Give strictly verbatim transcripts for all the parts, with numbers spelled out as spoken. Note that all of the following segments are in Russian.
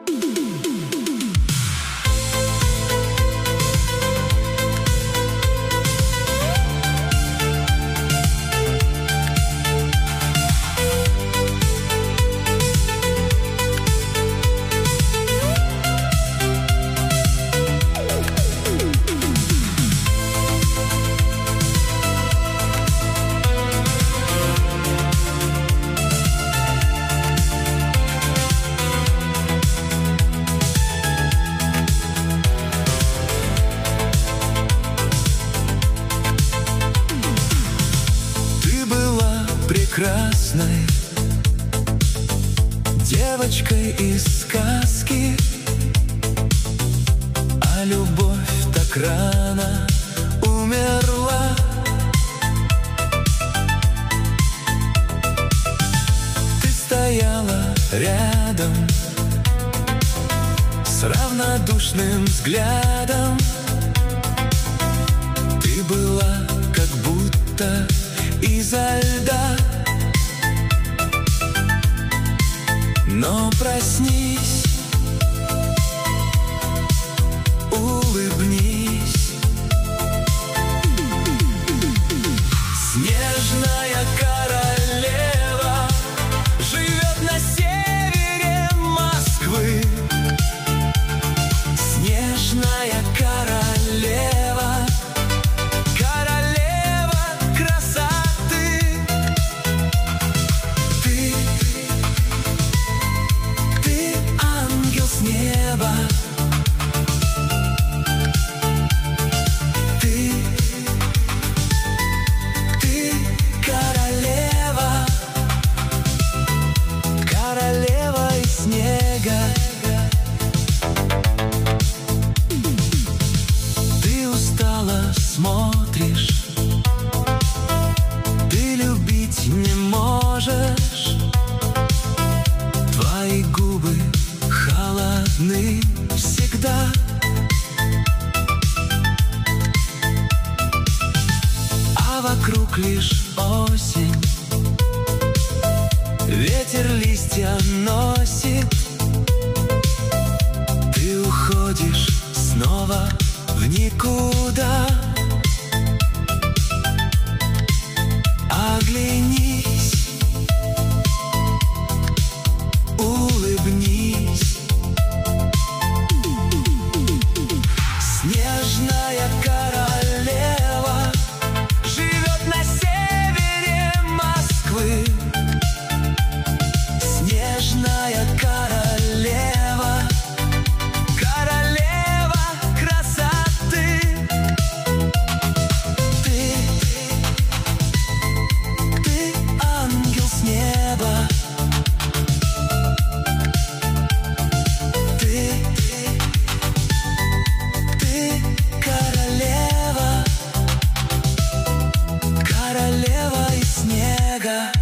Прекрасной девочкой из сказки, а любовь так рано умерла. Ты стояла рядом с равнодушным взглядом. Ты была как будто изо льда. Но проснись, улыбнись. Снежная королева живет на севере Москвы. Снежная королева, королева красоты. Ты неба. Ты, ты королева, королева из снега. Ты устала, смотришь, ты любить не можешь. Твои губы холодны всегда. А вокруг лишь осень, ветер листья носит. Ты уходишь снова в никуда. Оглянись, улыбнись. Снежная королева живет на севере Москвы. Снежная королева, королева красоты. Ты, ты ангел с неба. Ты, королева, королева из снега.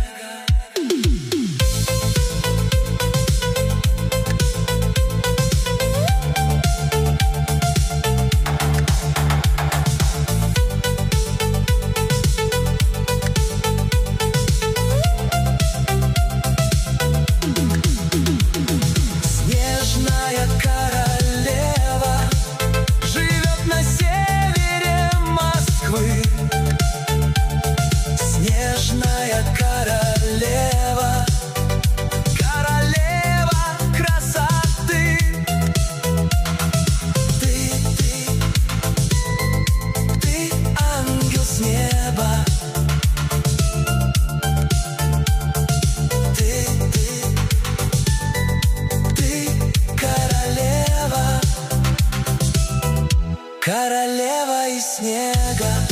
Снежная королева живет на севере Москвы. Снежная королева, королева красоты. Ты, ты, ты ангел с неба. Ты, ты, ты королева, королева из снега.